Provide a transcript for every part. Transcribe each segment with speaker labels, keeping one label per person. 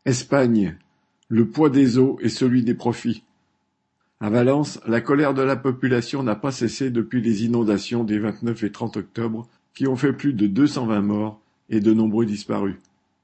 Speaker 1: Espagne, le poids des eaux et celui des profits. À Valence, la colère de la population n'a pas cessé depuis les inondations des 29 et 30 octobre qui ont fait plus de 220 morts et de nombreux disparus.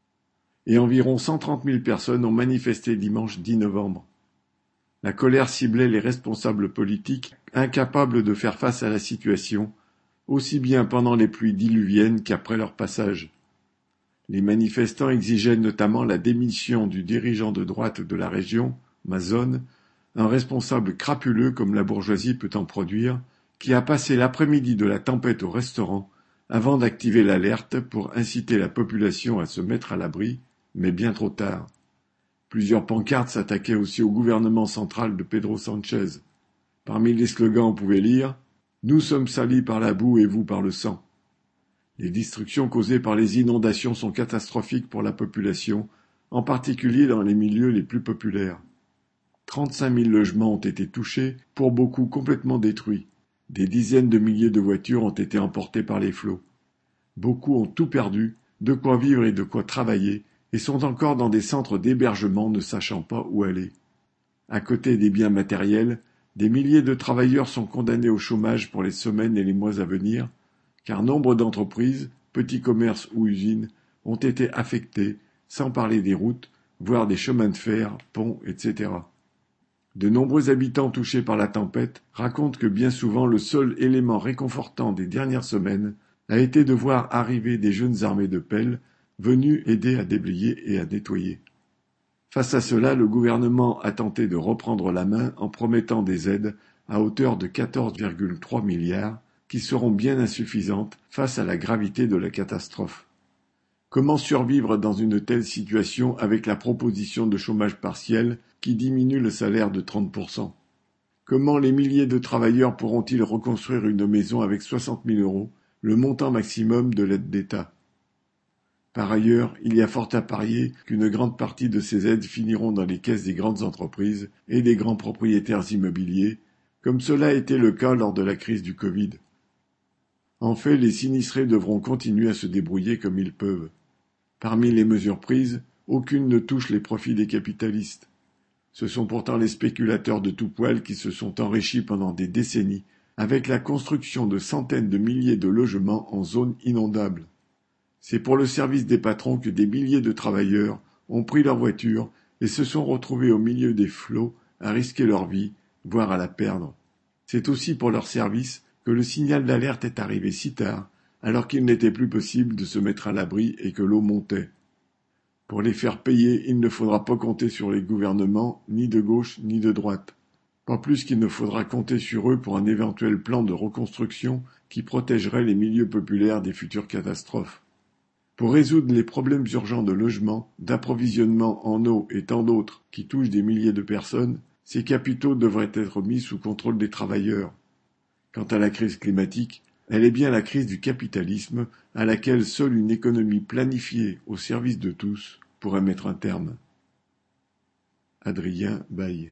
Speaker 1: Et environ 130 000 personnes ont manifesté dimanche 10 novembre. La colère ciblait les responsables politiques incapables de faire face à la situation, aussi bien pendant les pluies diluviennes qu'après leur passage. Les manifestants exigeaient notamment la démission du dirigeant de droite de la région, Mazone, un responsable crapuleux comme la bourgeoisie peut en produire, qui a passé l'après-midi de la tempête au restaurant avant d'activer l'alerte pour inciter la population à se mettre à l'abri, mais bien trop tard. Plusieurs pancartes s'attaquaient aussi au gouvernement central de Pedro Sánchez. Parmi les slogans on pouvait lire « Nous sommes salis par la boue et vous par le sang ». Les destructions causées par les inondations sont catastrophiques pour la population, en particulier dans les milieux les plus populaires. 35 000 logements ont été touchés, pour beaucoup complètement détruits. Des dizaines de milliers de voitures ont été emportées par les flots. Beaucoup ont tout perdu, de quoi vivre et de quoi travailler, et sont encore dans des centres d'hébergement ne sachant pas où aller. À côté des biens matériels, des milliers de travailleurs sont condamnés au chômage pour les semaines et les mois à venir, car nombre d'entreprises, petits commerces ou usines, ont été affectés, sans parler des routes, voire des chemins de fer, ponts, etc. De nombreux habitants touchés par la tempête racontent que bien souvent le seul élément réconfortant des dernières semaines a été de voir arriver des jeunes armés de pelles venus aider à déblayer et à nettoyer. Face à cela, le gouvernement a tenté de reprendre la main en promettant des aides à hauteur de 14,3 milliards qui seront bien insuffisantes face à la gravité de la catastrophe. Comment survivre dans une telle situation avec la proposition de chômage partiel qui diminue le salaire de 30%? Comment les milliers de travailleurs pourront-ils reconstruire une maison avec 60 000 euros, le montant maximum de l'aide d'État? Par ailleurs, il y a fort à parier qu'une grande partie de ces aides finiront dans les caisses des grandes entreprises et des grands propriétaires immobiliers, comme cela a été le cas lors de la crise du Covid. En fait, les sinistrés devront continuer à se débrouiller comme ils peuvent. Parmi les mesures prises, aucune ne touche les profits des capitalistes. Ce sont pourtant les spéculateurs de tout poil qui se sont enrichis pendant des décennies avec la construction de centaines de milliers de logements en zones inondables. C'est pour le service des patrons que des milliers de travailleurs ont pris leur voiture et se sont retrouvés au milieu des flots à risquer leur vie, voire à la perdre. C'est aussi pour leur service que le signal d'alerte est arrivé si tard, alors qu'il n'était plus possible de se mettre à l'abri et que l'eau montait. Pour les faire payer, il ne faudra pas compter sur les gouvernements, ni de gauche ni de droite. Pas plus qu'il ne faudra compter sur eux pour un éventuel plan de reconstruction qui protégerait les milieux populaires des futures catastrophes. Pour résoudre les problèmes urgents de logement, d'approvisionnement en eau et tant d'autres qui touchent des milliers de personnes, ces capitaux devraient être mis sous contrôle des travailleurs. Quant à la crise climatique, elle est bien la crise du capitalisme à laquelle seule une économie planifiée au service de tous pourrait mettre un terme. Adrien Baille.